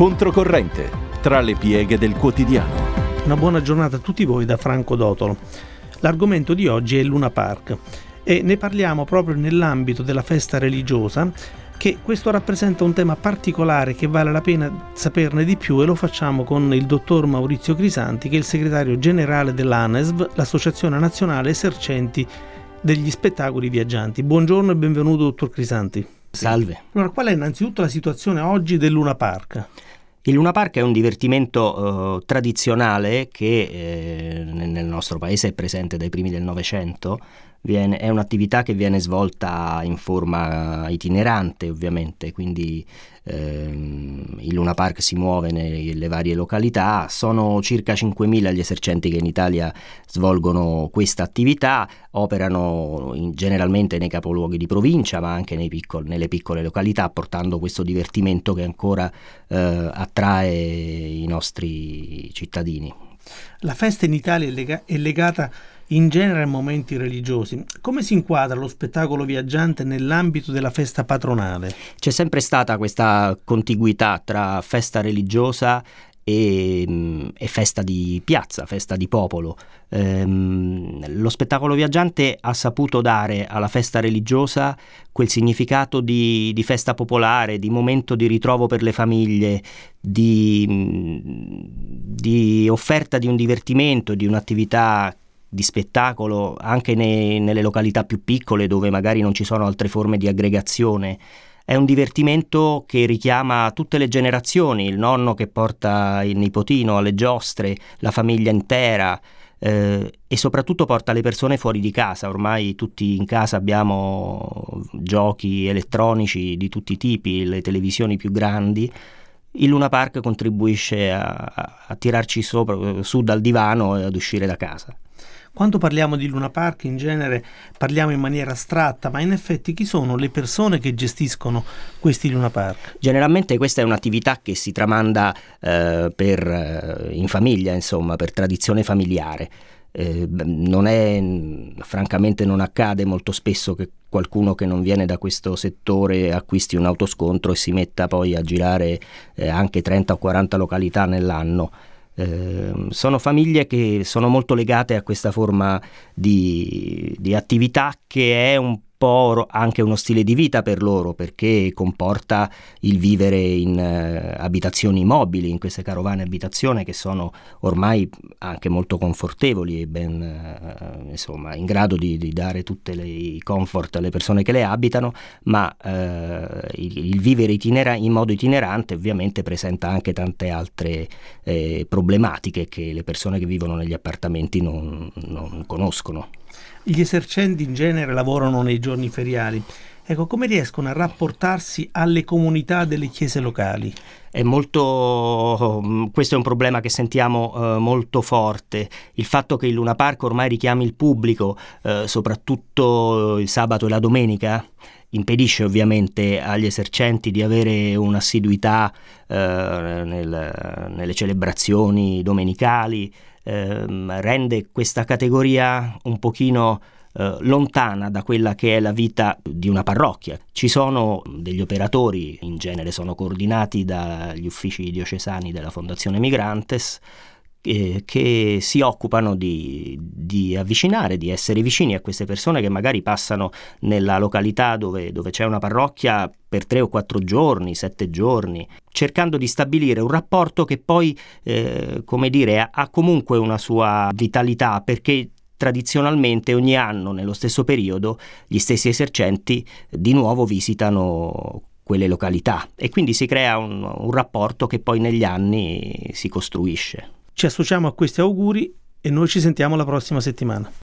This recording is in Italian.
Controcorrente, tra le pieghe del quotidiano. Una buona giornata a tutti voi da Franco Dotolo. L'argomento di oggi è il Luna Park e ne parliamo proprio nell'ambito della festa religiosa, che questo rappresenta un tema particolare che vale la pena saperne di più, e lo facciamo con il dottor Maurizio Crisanti, che è il segretario generale dell'ANESV, l'Associazione Nazionale Esercenti degli Spettacoli Viaggianti. Buongiorno e benvenuto, dottor Crisanti. Salve. Allora, qual è innanzitutto la situazione oggi del Luna Park? Il Luna Park è un divertimento tradizionale che nel nostro paese è presente dai primi del Novecento. È un'attività che viene svolta in forma itinerante, ovviamente, quindi il Luna Park si muove nelle varie località. Sono circa 5.000 gli esercenti che in Italia svolgono questa attività, operano generalmente nei capoluoghi di provincia, ma anche nelle piccole località, portando questo divertimento che ancora attrae i nostri cittadini. La festa in Italia è legata in genere a momenti religiosi. Come si inquadra lo spettacolo viaggiante nell'ambito della festa patronale? C'è sempre stata questa contiguità tra festa religiosa e festa di piazza, festa di popolo. Lo spettacolo viaggiante ha saputo dare alla festa religiosa quel significato di festa popolare, di momento di ritrovo per le famiglie, di offerta di un divertimento, di un'attività di spettacolo anche nelle località più piccole, dove magari non ci sono altre forme di aggregazione. È un divertimento che richiama tutte le generazioni, il nonno che porta il nipotino alle giostre, la famiglia intera, e soprattutto porta le persone fuori di casa. Ormai tutti in casa abbiamo giochi elettronici di tutti i tipi, le televisioni più grandi. Il Luna Park contribuisce a tirarci su dal divano e ad uscire da casa. Quando parliamo di Luna Park in genere parliamo in maniera astratta, ma in effetti chi sono le persone che gestiscono questi Luna Park? Generalmente questa è un'attività che si tramanda in famiglia, insomma, per tradizione familiare. Francamente non accade molto spesso che qualcuno che non viene da questo settore acquisti un autoscontro e si metta poi a girare anche 30 o 40 località nell'anno. Sono famiglie che sono molto legate a questa forma di attività, che è un po' anche uno stile di vita per loro, perché comporta il vivere in abitazioni mobili, in queste carovane abitazione che sono ormai anche molto confortevoli e insomma in grado di dare tutte i comfort alle persone che le abitano, ma il vivere in modo itinerante ovviamente presenta anche tante altre problematiche che le persone che vivono negli appartamenti non conoscono. Gli esercenti in genere lavorano nei giorni feriali. Ecco, come riescono a rapportarsi alle comunità delle chiese locali? Questo è un problema che sentiamo molto forte. Il fatto che il Luna Park ormai richiami il pubblico, soprattutto il sabato e la domenica, impedisce ovviamente agli esercenti di avere un'assiduità nelle celebrazioni domenicali. Rende questa categoria un pochino lontana da quella che è la vita di una parrocchia. Ci sono degli operatori, in genere sono coordinati dagli uffici diocesani della Fondazione Migrantes, che si occupano di avvicinare, di essere vicini a queste persone che magari passano nella località dove c'è una parrocchia per 3 o 4 giorni, 7 giorni, cercando di stabilire un rapporto che poi, ha comunque una sua vitalità, perché tradizionalmente ogni anno nello stesso periodo gli stessi esercenti di nuovo visitano quelle località e quindi si crea un rapporto che poi negli anni si costruisce. Ci associamo a questi auguri e noi ci sentiamo la prossima settimana.